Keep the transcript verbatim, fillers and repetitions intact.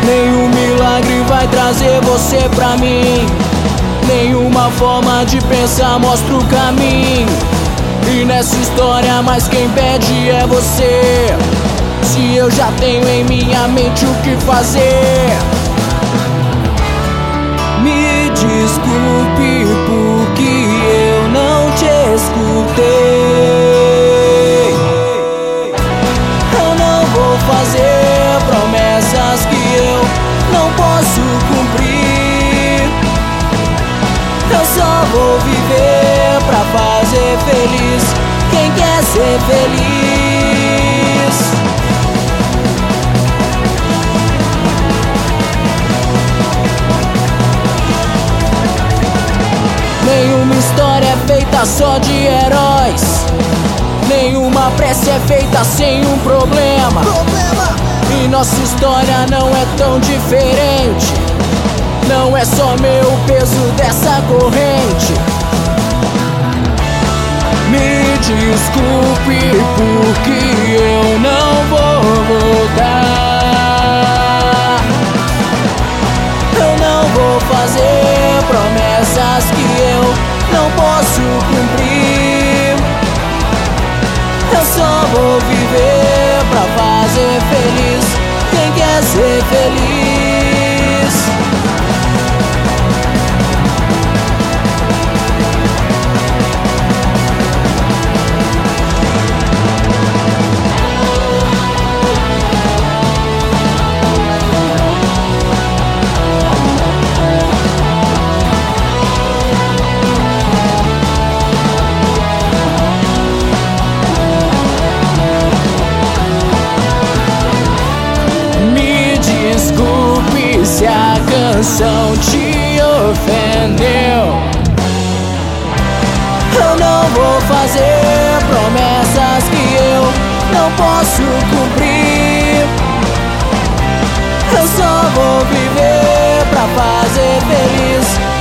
Nenhum milagre vai trazer você pra mim. Nenhuma forma de pensar mostra o caminho. E nessa história mais quem pede é você. Se eu já tenho em minha mente o que fazer. Me desculpe porque eu não te escutei. Eu não vou fazer promessas que eu não posso cumprir. Eu só vou viver pra fazer feliz quem quer ser feliz. Nenhuma história é feita só de heróis. Nenhuma prece é feita sem um problema. Problema. E nossa história não é tão diferente. Não é só meu o peso dessa corrente. Me desculpe porque eu não vou voltar. Eu não vou fazer promessas que eu não posso cumprir. Eu só vou viver pra fazer feliz quem quer ser feliz. Se a canção te ofendeu, eu não vou fazer promessas que eu não posso cumprir. Eu só vou viver pra fazer feliz